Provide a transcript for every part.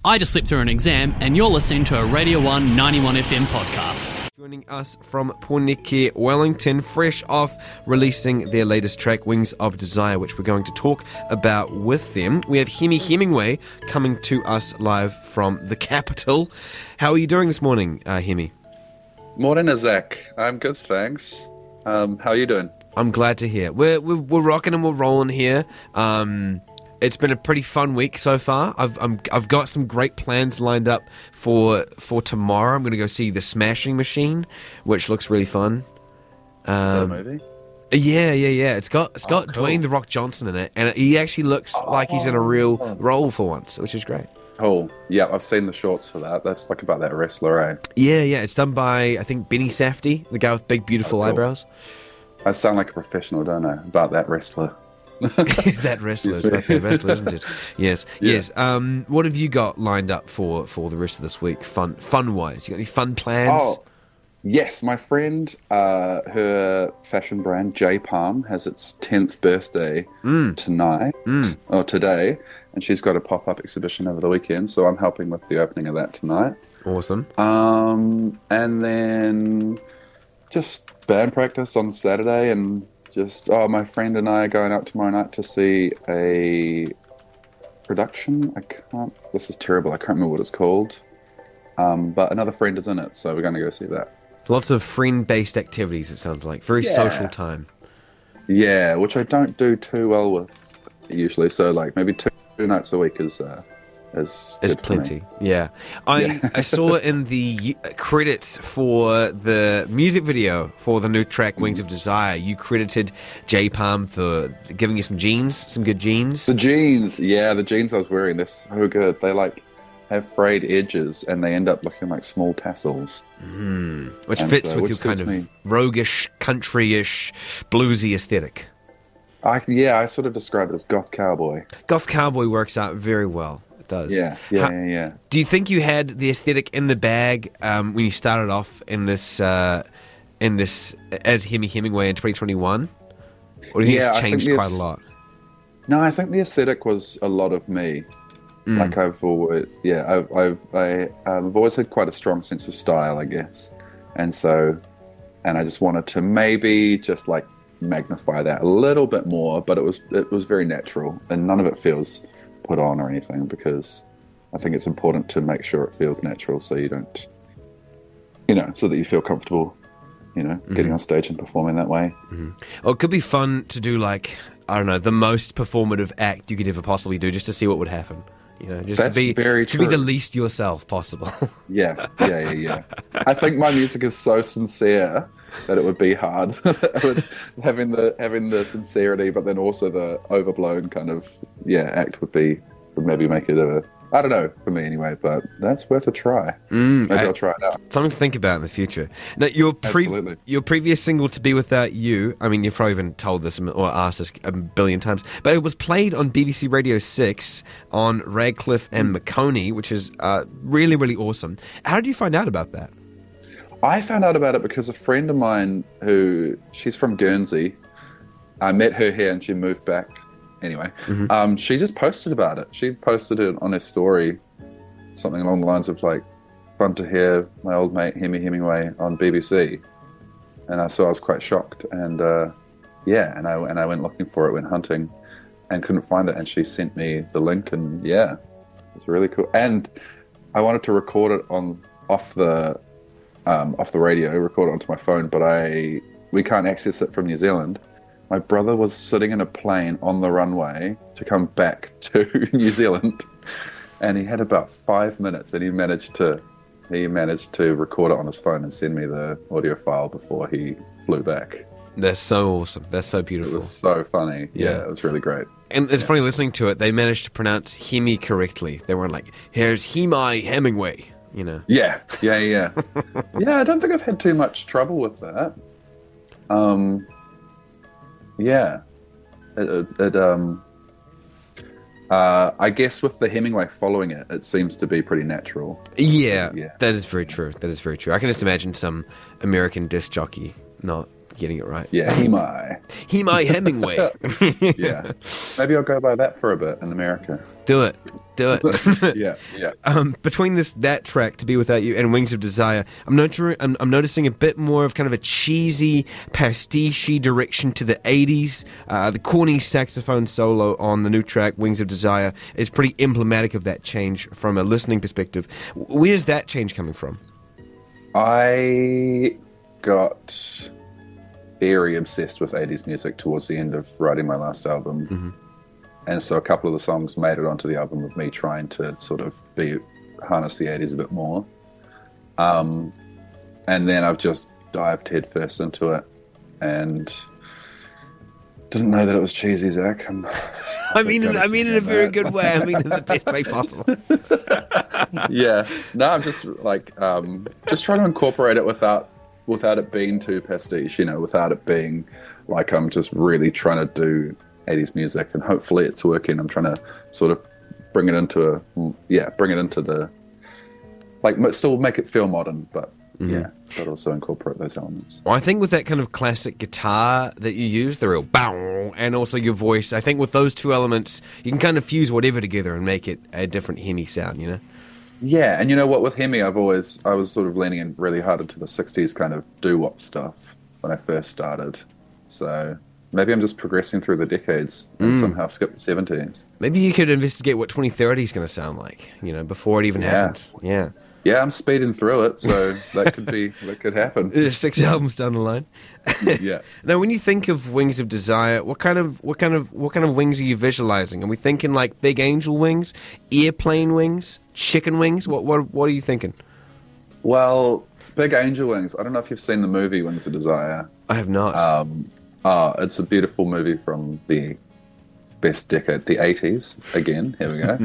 I just slipped through an exam, and you're listening to a Radio 1 91 FM podcast. Joining us from Porneke, Wellington, fresh off releasing their latest track, Wings of Desire, which we're going to talk about with them. We have Hemi Hemingway coming to us live from the capital. How are you doing this morning, Hemi? Morning, Zach. I'm good, thanks. How are you doing? I'm glad to hear. We're rocking and we're rolling here. It's been a pretty fun week so far. I've got some great plans lined up for tomorrow. I'm going to go see The Smashing Machine, which looks really fun. Is that a movie? Yeah. It's got cool. Dwayne The Rock Johnson in it, and he actually looks like he's in a real role for once, which is great. Cool. Yeah, I've seen the shorts for that. That's like about that wrestler, eh? Yeah. It's done by, I think, Benny Safdie, the guy with big, beautiful eyebrows. I sound like a professional, don't I? About that wrestler. That wrestler is my favorite wrestler, isn't it? Yes. What have you got lined up for the rest of this week, fun wise? You got any fun plans? Oh, yes. My friend, her fashion brand J Palm has its 10th birthday today, and she's got a pop-up exhibition over the weekend. So I'm helping with the opening of that tonight. Awesome. And then just band practice on Saturday and. My friend and I are going out tomorrow night to see a production. This is terrible. I can't remember what it's called. But another friend is in it, so we're going to go see that. Lots of friend-based activities, it sounds like. Very social time. Yeah, which I don't do too well with usually. So, like, maybe two nights a week is plenty. Yeah. I saw in the credits for the music video for the new track Wings of Desire, you credited J Palm for giving you some good jeans. The jeans I was wearing, they're so good. They have frayed edges and they end up looking like small tassels. Which fits with your kind of roguish, country-ish, bluesy aesthetic. I sort of describe it as goth cowboy. Goth cowboy works out very well. Does. Yeah. Do you think you had the aesthetic in the bag when you started off in this as Hemi Hemingway in 2021, or do you think it's changed quite a lot? No, I think the aesthetic was a lot of me. Like I've always had quite a strong sense of style, I guess, and I just wanted to maybe just like magnify that a little bit more, but it was very natural, and none of it feels put on or anything, because I think it's important to make sure it feels natural, so you don't, so that you feel comfortable, getting on stage and performing that way. Well, it could be fun to do the most performative act you could ever possibly do, just to see what would happen. To be the least yourself possible. Yeah. I think my music is so sincere that it would be hard having the sincerity, but then also the overblown kind of act would maybe make it I don't know, for me anyway, but that's worth a try. Maybe I'll try it out. Something to think about in the future. Now, your previous single, To Be Without You, I mean, you've probably been told this or asked this a billion times, but it was played on BBC Radio 6 on Radcliffe and Maconie, which is really, really awesome. How did you find out about that? I found out about it because a friend of mine she's from Guernsey, I met her here and she moved back. Anyway, she just posted about it. She posted it on her story, something along the lines of fun to hear my old mate Hemi Hemingway on BBC. And I was quite shocked. And and I went looking for it, went hunting, and couldn't find it. And she sent me the link, and it was really cool. And I wanted to record it off the radio, record it onto my phone, but we can't access it from New Zealand. My brother was sitting in a plane on the runway to come back to New Zealand, and he had about 5 minutes, and he managed to record it on his phone and send me the audio file before he flew back. That's so awesome. That's so beautiful. It was so funny. Yeah, it was really great. And it's funny listening to it. They managed to pronounce Hemi correctly. They weren't like, "Here's Hemi Hemingway," Yeah. Yeah, I don't think I've had too much trouble with that. I guess with the Hemingway following it seems to be pretty natural. Yeah, that is very true. I can just imagine some American disc jockey not getting it right. Yeah, Himai. Himai Hemingway. Yeah. Maybe I'll go by that for a bit in America. Do it. Yeah. Between that track, To Be Without You, and Wings of Desire, I'm noticing a bit more of kind of a cheesy, pastiche direction to the 80s. The corny saxophone solo on the new track, Wings of Desire, is pretty emblematic of that change from a listening perspective. Where's that change coming from? I got very obsessed with 80s music towards the end of writing my last album. Mm-hmm. And so a couple of the songs made it onto the album with me trying to sort of harness the 80s a bit more. And then I've just dived headfirst into it and didn't know that it was cheesy, Zach. I mean in a very good way. I mean in the best way possible. Yeah. No, I'm just like, just trying to incorporate it without it being too pastiche, without it being like I'm just really trying to do 80s music, and hopefully it's working. I'm trying to sort of bring it into the, like, still make it feel modern, but but also incorporate those elements. Well, I think with that kind of classic guitar that you use, the real bow, and also your voice, I think with those two elements, you can kind of fuse whatever together and make it a different Hemi sound, Yeah, and you know what, with Hemi, I was sort of leaning in really hard into the 60s kind of doo-wop stuff when I first started. So maybe I'm just progressing through the decades and somehow skip the 70s. Maybe you could investigate what 2030 is going to sound like, before it even happens. Yeah. Yeah, I'm speeding through it, so that could happen. 6 albums down the line. Yeah. Now, when you think of Wings of Desire, what kind of wings are you visualizing? Are we thinking like big angel wings, airplane wings, chicken wings? What are you thinking? Well, big angel wings. I don't know if you've seen the movie Wings of Desire. I have not. It's a beautiful movie from the best decade, the 80s. Again, here we go.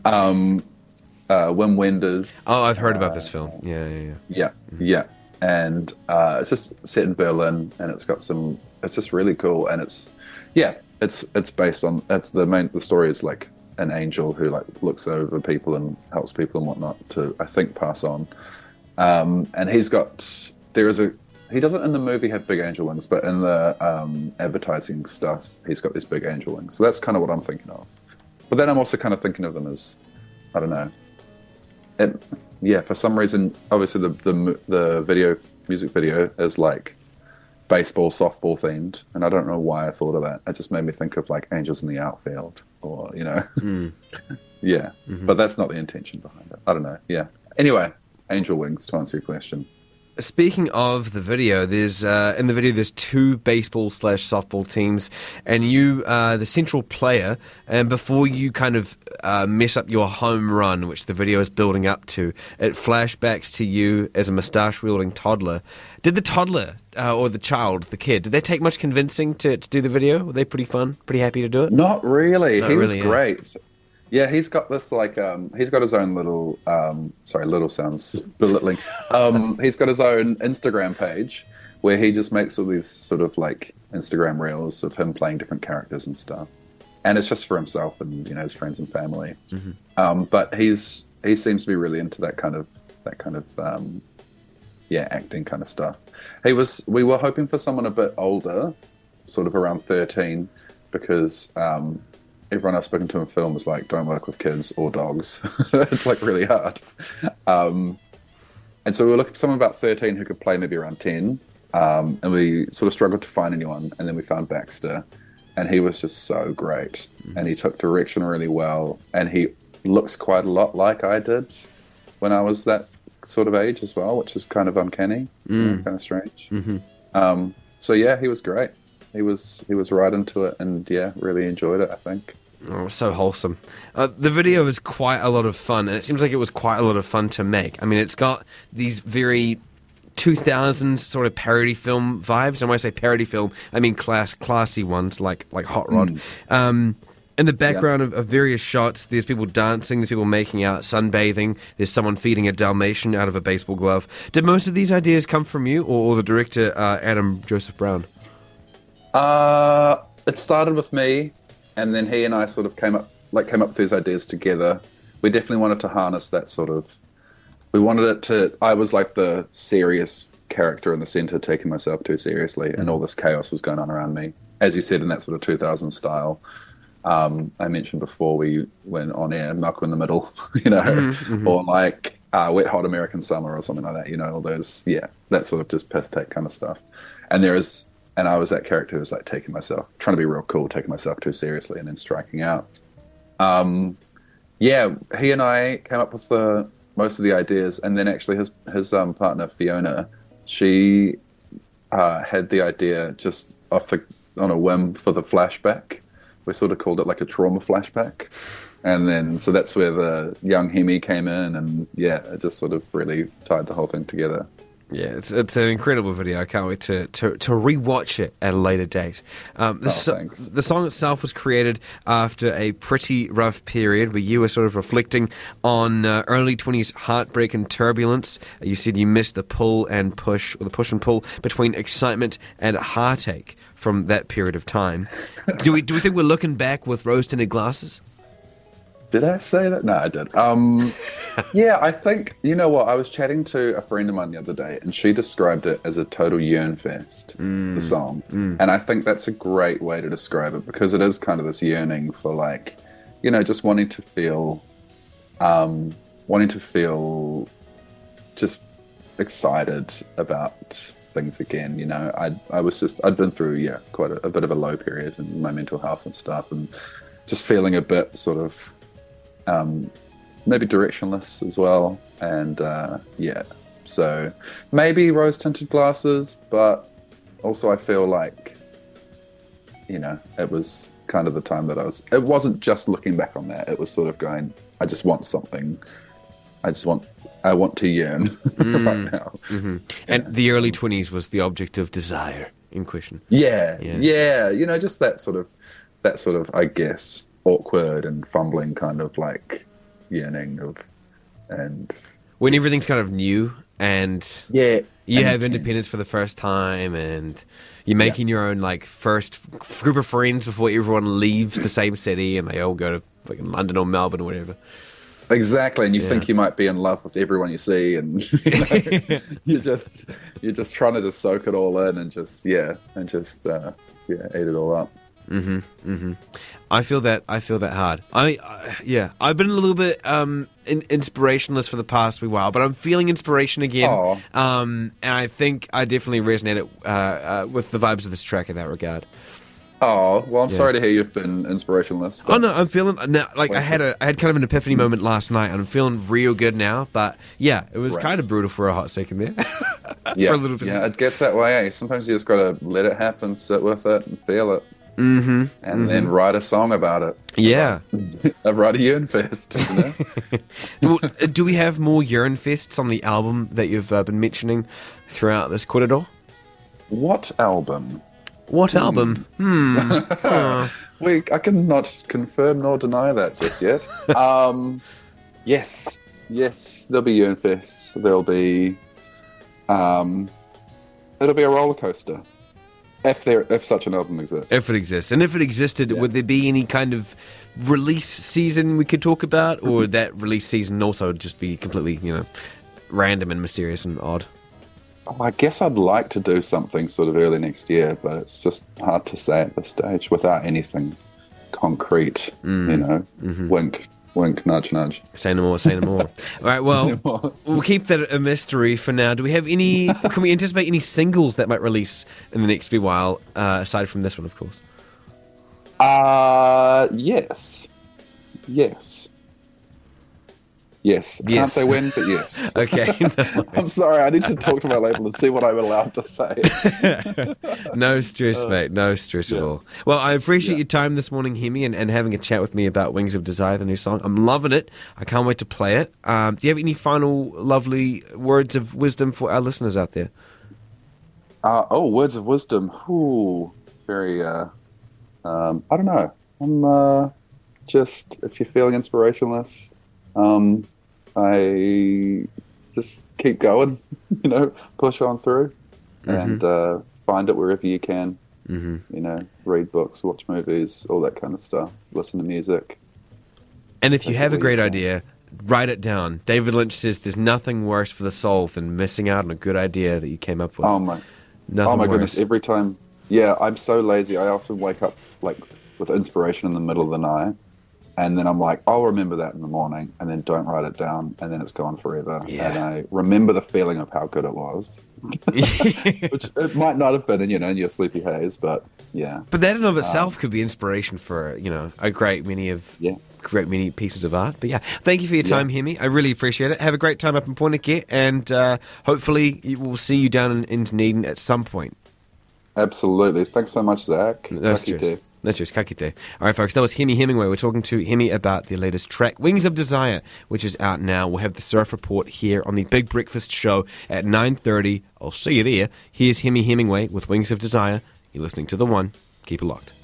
Wim Wenders. Oh, I've heard about this film. Yeah. And it's just set in Berlin, and it's just really cool, and it's based on, the story is like an angel who like looks over people and helps people and whatnot to, I think, pass on. And he doesn't in the movie have big angel wings, but in the advertising stuff, he's got these big angel wings. So that's kind of what I'm thinking of. But then I'm also kind of thinking of them as, I don't know. For some reason, obviously the music video is like baseball, softball themed, and I don't know why I thought of that. It just made me think of like angels in the outfield, or Yeah. Mm-hmm. But that's not the intention behind it. I don't know. Yeah. Anyway, angel wings, to answer your question. Speaking of the video, there's two baseball/softball teams, and you are the central player. And before you kind of mess up your home run, which the video is building up to, it flashbacks to you as a moustache-wielding toddler. Did the toddler or the child, the kid, did they take much convincing to do the video? Were they pretty fun? Pretty happy to do it? Not really. He was great. Yeah, he's got this like he's got his own little little sounds belittling. He's got his own Instagram page where he just makes all these sort of like Instagram reels of him playing different characters and stuff, and it's just for himself and his friends and family. Mm-hmm. But he seems to be really into that kind of acting kind of stuff. We were hoping for someone a bit older, sort of around 13, because everyone I've spoken to in film is like, don't work with kids or dogs. It's like really hard. And so we were looking for someone about 13 who could play maybe around 10. And we sort of struggled to find anyone. And then we found Baxter, and he was just so great. Mm-hmm. And he took direction really well. And he looks quite a lot like I did when I was that sort of age as well, which is kind of uncanny, kind of strange. Mm-hmm. So yeah, he was great. He was right into it, and really enjoyed it, I think. Oh, so wholesome. The video is quite a lot of fun, and it seems like it was quite a lot of fun to make. I mean, it's got these very 2000s sort of parody film vibes. And when I say parody film, I mean classy ones like Hot Rod. In the background of various shots, there's people dancing, there's people making out, sunbathing, there's someone feeding a Dalmatian out of a baseball glove. Did most of these ideas come from you, or the director, Adam Joseph Brown? It started with me, and then he and I sort of came up with these ideas together. We definitely wanted to harness that sort of. We wanted it to. I was like the serious character in the center, taking myself too seriously, and all this chaos was going on around me. As you said, in that sort of 2000 style. I mentioned before we went on air, Malcolm in the Middle, or like Wet Hot American Summer or something like that, all those, that sort of just piss take kind of stuff. And I was that character who was like trying to be real cool, taking myself too seriously, and then striking out. He and I came up with most of the ideas, and then actually his partner Fiona, she had the idea just on a whim for the flashback. We sort of called it like a trauma flashback. And then, so that's where the young Hemi came in, and it just sort of really tied the whole thing together. Yeah, it's an incredible video. I can't wait to rewatch it at a later date. The song itself was created after a pretty rough period where you were sort of reflecting on early 20s heartbreak and turbulence. You said you missed the push and pull between excitement and heartache from that period of time. Do we think we're looking back with rose-tinted glasses? Did I say that? No, I did. I think, you know what, I was chatting to a friend of mine the other day, and she described it as a total yearn fest, the song. And I think that's a great way to describe it, because it is kind of this yearning for, like, just wanting to feel just excited about things again. I'd been through, quite a bit of a low period in my mental health and stuff, and just feeling a bit sort of maybe directionless as well, and so maybe rose-tinted glasses, but also I feel like it was kind of the time that it wasn't just looking back on that, it was sort of going, I just want something, I want to yearn right now. And the early 20s was the object of desire in question. Just that sort of I guess awkward and fumbling kind of like yearning and when everything's kind of new and you have independence for the first time, and you're making your own like first group of friends before everyone leaves the same city and they all go to fucking London or Melbourne or whatever. Exactly, and you think you might be in love with everyone you see, and you're just trying to just soak it all in and just eat it all up. I feel that hard. I've been a little bit inspirationless for the past wee while, but I'm feeling inspiration again. And I think I definitely resonated with the vibes of this track in that regard. Oh, well, I'm sorry to hear you've been inspirationless. Oh no, I'm feeling now, like I had kind of an epiphany moment last night, and I'm feeling real good now. But it was kind of brutal for a hot second there. For a little bit. Yeah, it gets that way. Sometimes you just gotta let it happen, sit with it, and feel it. And then write a song about it. Yeah. Write a yearn fest. Well, do we have more yearn fests on the album that you've been mentioning throughout this corridor? What album? I cannot confirm nor deny that just yet. Yes, there'll be yearn fests. There'll be it'll be a roller coaster. If such an album exists. If it exists. And if it existed, would there be any kind of release season we could talk about? Or would that release season also just be completely, random and mysterious and odd? Oh, I guess I'd like to do something sort of early next year, but it's just hard to say at this stage without anything concrete, Wink, wink, nudge, nudge. Say no more. All right, well, we'll keep that a mystery for now. Do we have can we anticipate any singles that might release in the next wee while, aside from this one, of course? Yes. Yes. I can't say when, but yes. Okay. No. I'm sorry, I need to talk to my label and see what I'm allowed to say. No stress, mate. No stress at all. Well, I appreciate your time this morning, Hemi, and having a chat with me about Wings of Desire, the new song. I'm loving it. I can't wait to play it. Do you have any final lovely words of wisdom for our listeners out there? Words of wisdom. Ooh, very, I don't know. I'm just, if you're feeling inspirationalist, I just keep going, push on through and find it wherever you can. Read books, watch movies, all that kind of stuff, listen to music. And if you have a great idea, write it down. David Lynch says there's nothing worse for the soul than missing out on a good idea that you came up with. Oh my goodness! Every time, I'm so lazy. I often wake up like with inspiration in the middle of the night, and then I'm like, I'll remember that in the morning, and then don't write it down, and then it's gone forever. Yeah. And I remember the feeling of how good it was, which it might not have been in your sleepy haze, but yeah. But that in and of itself could be inspiration for a great many pieces of art. But yeah, thank you for your time, Hemi. I really appreciate it. Have a great time up in Poineke, and hopefully we'll see you down in Dunedin at some point. Absolutely. Thanks so much, Zach. That's just kakite. All right, folks, that was Hemi Hemingway. We're talking to Hemi about the latest track, Wings of Desire, which is out now. We'll have the Surf Report here on the Big Breakfast Show at 9:30. I'll see you there. Here's Hemi Hemingway with Wings of Desire. You're listening to The One. Keep it locked.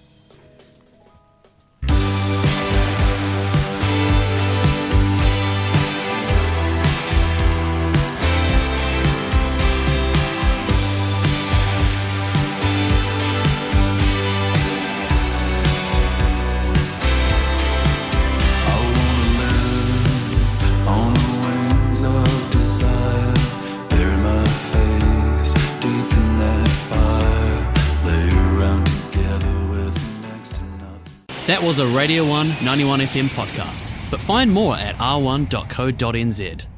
That was a Radio 1 91 FM podcast, but find more at r1.co.nz.